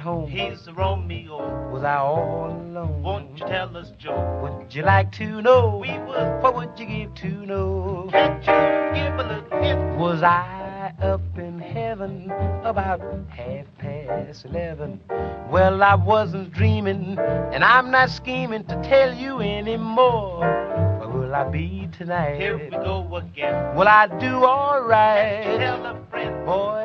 home? He's Romeo. Was I all alone? Won't you tell us, Joe? Would you like to know? We would. What would you give to know? Can't you give a little hint? Was I up in heaven about 11:30? Well, I wasn't dreaming, and I'm not scheming to tell you anymore. Where will I be tonight? Here we go again. Will I do all right? Tell a friend. Boy,